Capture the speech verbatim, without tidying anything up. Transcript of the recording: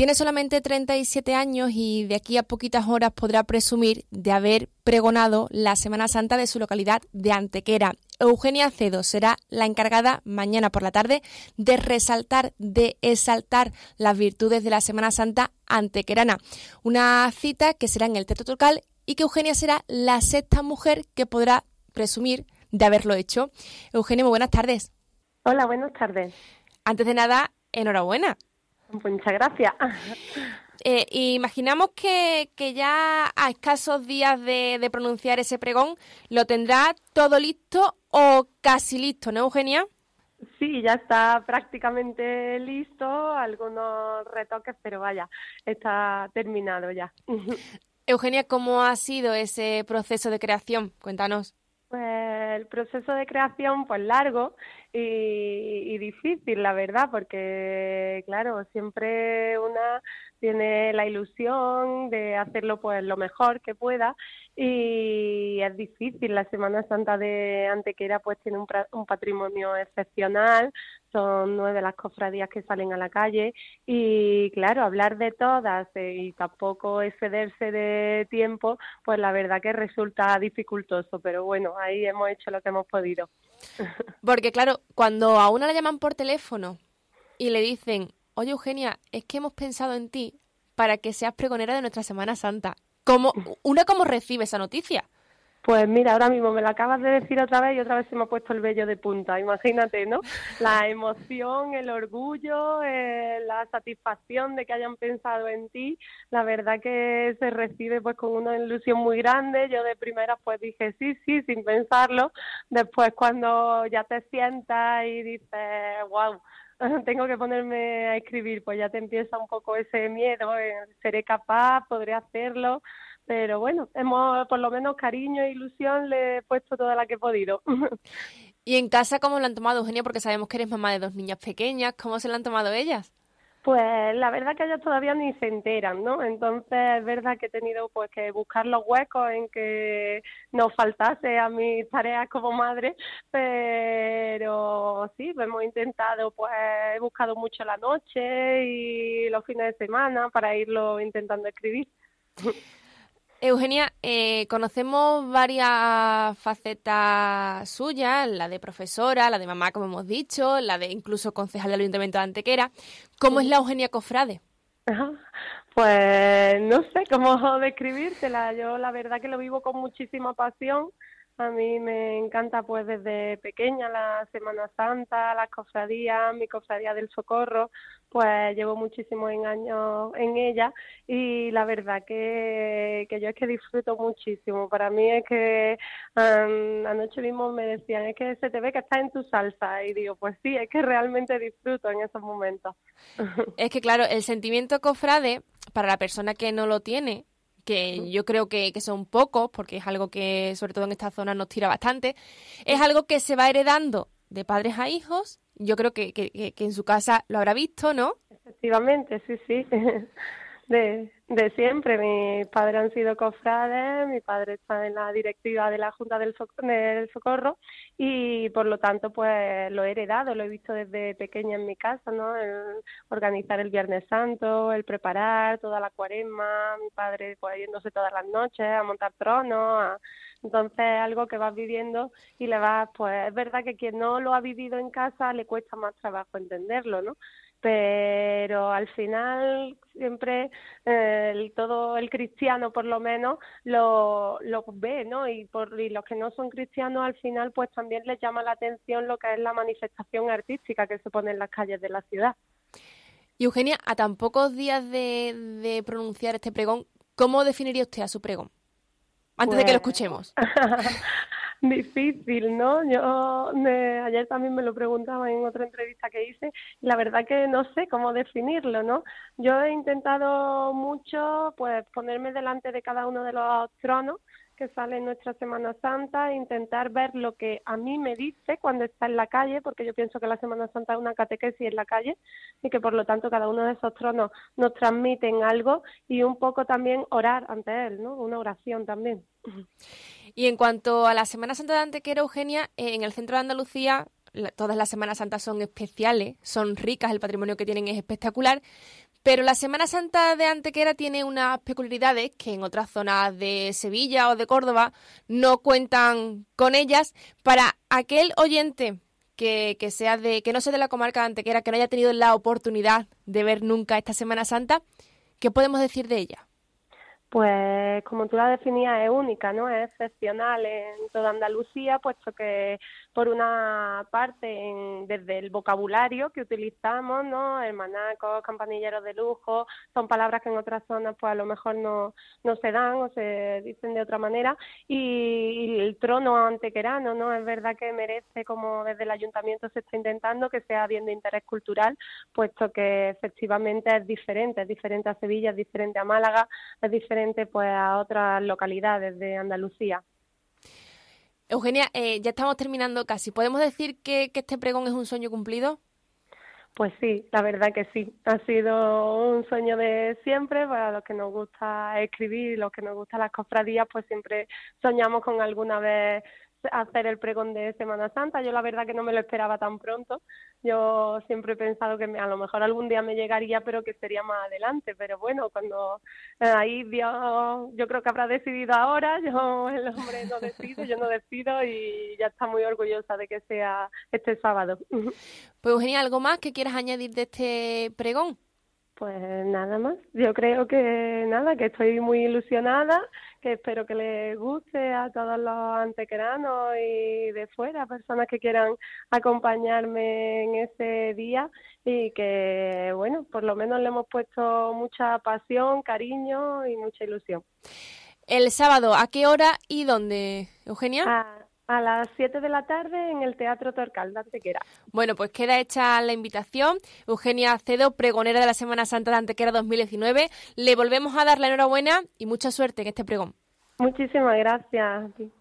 Tiene solamente treinta y siete años y de aquí a poquitas horas podrá presumir de haber pregonado la Semana Santa de su localidad de Antequera. Eugenia Acedo será la encargada mañana por la tarde de resaltar, de exaltar las virtudes de la Semana Santa antequerana. Una cita que será en el Teatro Torcal y que Eugenia será la sexta mujer que podrá presumir de haberlo hecho. Eugenia, muy buenas tardes. Hola, buenas tardes. Antes de nada, enhorabuena. Pues muchas gracias. Eh, imaginamos que, que ya a escasos días de, de pronunciar ese pregón lo tendrá todo listo o casi listo, ¿no, Eugenia? Sí, ya está prácticamente listo, algunos retoques, pero vaya, está terminado ya. Eugenia, ¿cómo ha sido ese proceso de creación? Cuéntanos. Pues el proceso de creación, pues largo y, y difícil, la verdad, porque, claro, siempre una tiene la ilusión de hacerlo pues lo mejor que pueda y es difícil. La Semana Santa de Antequera pues tiene un, un patrimonio excepcional, son nueve las cofradías que salen a la calle y, claro, hablar de todas eh, y tampoco excederse de tiempo, pues la verdad que resulta dificultoso, pero bueno, ahí hemos hecho lo que hemos podido. Porque, claro, cuando a una la llaman por teléfono y le dicen, oye, Eugenia, es que hemos pensado en ti para que seas pregonera de nuestra Semana Santa, ¿cómo, ¿una cómo recibe esa noticia? Pues mira, ahora mismo me lo acabas de decir otra vez y otra vez se me ha puesto el vello de punta, imagínate, ¿no? La emoción, el orgullo, eh, la satisfacción de que hayan pensado en ti, la verdad que se recibe pues con una ilusión muy grande. Yo de primera pues dije sí, sí, sin pensarlo. Después cuando ya te sientas y dices, wow, tengo que ponerme a escribir, pues ya te empieza un poco ese miedo, eh, seré capaz, podré hacerlo. Pero bueno, hemos por lo menos cariño e ilusión le he puesto toda la que he podido. ¿Y en casa cómo lo han tomado, Eugenia? Porque sabemos que eres mamá de dos niñas pequeñas. ¿Cómo se lo han tomado ellas? Pues la verdad que ellas todavía ni se enteran, ¿no? Entonces es verdad que he tenido pues que buscar los huecos en que nos faltase a mis tareas como madre, pero sí, pues hemos intentado, pues he buscado mucho la noche y los fines de semana para irlo intentando escribir. Eugenia, eh, conocemos varias facetas suyas, la de profesora, la de mamá, como hemos dicho, la de incluso concejal del Ayuntamiento de Antequera. ¿Cómo es la Eugenia Cofrade? Ajá. Pues no sé cómo describírtela. Yo la verdad que lo vivo con muchísima pasión. A mí me encanta pues desde pequeña la Semana Santa, las cofradías, mi cofradía del Socorro, pues llevo muchísimos años en ella y la verdad que, que yo es que disfruto muchísimo. Para mí es que um, anoche mismo me decían, es que se te ve que estás en tu salsa y digo, pues sí, es que realmente disfruto en esos momentos. Es que claro, el sentimiento cofrade, para la persona que no lo tiene, que yo creo que, que son pocos, porque es algo que sobre todo en esta zona nos tira bastante, es algo que se va heredando de padres a hijos. Yo creo que, que, que en su casa lo habrá visto, ¿no? Efectivamente, sí, sí. De, de siempre. Mis padres han sido cofrades, mi padre está en la directiva de la Junta del, Soc- del Socorro y por lo tanto pues lo he heredado, lo he visto desde pequeña en mi casa, ¿no? El organizar el Viernes Santo, el preparar toda la cuaresma, mi padre pues yéndose todas las noches a montar tronos, a... entonces algo que vas viviendo y le vas, pues es verdad que quien no lo ha vivido en casa le cuesta más trabajo entenderlo, ¿no? Pero al final siempre eh, el, todo el cristiano por lo menos lo, lo ve, ¿no? Y, por, y los que no son cristianos al final pues también les llama la atención lo que es la manifestación artística que se pone en las calles de la ciudad. Y Eugenia, a tan pocos días de, de pronunciar este pregón, ¿cómo definiría usted a su pregón? Antes pues... de que lo escuchemos. Difícil, ¿no? Yo me, ayer también me lo preguntaba en otra entrevista que hice y la verdad que no sé cómo definirlo, ¿no? Yo he intentado mucho pues ponerme delante de cada uno de los tronos que sale en nuestra Semana Santa, intentar ver lo que a mí me dice cuando está en la calle, porque yo pienso que la Semana Santa es una catequesis en la calle y que por lo tanto cada uno de esos tronos nos transmiten algo y un poco también orar ante él, ¿no? Una oración también. Y en cuanto a la Semana Santa de Antequera, Eugenia, eh, en el centro de Andalucía la, todas las Semanas Santas son especiales, son ricas, el patrimonio que tienen es espectacular, Pero la Semana Santa de Antequera tiene unas peculiaridades que en otras zonas de Sevilla o de Córdoba no cuentan con ellas. Para aquel oyente que, que sea de que no sea de la comarca de Antequera, que no haya tenido la oportunidad de ver nunca esta Semana Santa, ¿qué podemos decir de ella? Pues como tú la definías, es única, ¿no? Es excepcional en toda Andalucía, puesto que por una parte en, desde el vocabulario que utilizamos, ¿no? Hermanacos, campanilleros de lujo, son palabras que en otras zonas pues a lo mejor no, no se dan o se dicen de otra manera, y, y el trono antequerano, ¿no? Es verdad que merece, como desde el ayuntamiento se está intentando, que sea bien de interés cultural, puesto que efectivamente es diferente, es diferente a Sevilla, es diferente a Málaga, es diferente pues a otras localidades de Andalucía. Eugenia, eh, ya estamos terminando casi. ¿Podemos decir que, que este pregón es un sueño cumplido? Pues sí, la verdad que sí. Ha sido un sueño de siempre. Para los que nos gusta escribir, los que nos gustan las cofradías, pues siempre soñamos con alguna vez hacer el pregón de Semana Santa. Yo la verdad que no me lo esperaba tan pronto. Yo siempre he pensado que me, a lo mejor algún día me llegaría, pero que sería más adelante. Pero bueno, cuando eh, ahí Dios, yo creo que habrá decidido ahora, yo el hombre no decide, yo no decido, y ya está muy orgullosa de que sea este sábado. Pues Eugenia, ¿algo más que quieras añadir de este pregón? Pues nada más. Yo creo que nada, que estoy muy ilusionada, que espero que les guste a todos los antequeranos y de fuera, personas que quieran acompañarme en ese día, y que, bueno, por lo menos le hemos puesto mucha pasión, cariño y mucha ilusión. El sábado, ¿a qué hora y dónde, Eugenia? A, a las siete de la tarde en el Teatro Torcal de Antequera. Bueno, pues queda hecha la invitación. Eugenia Acedo, pregonera de la Semana Santa de Antequera dos mil diecinueve. Le volvemos a dar la enhorabuena y mucha suerte en este pregón. Muchísimas gracias a ti.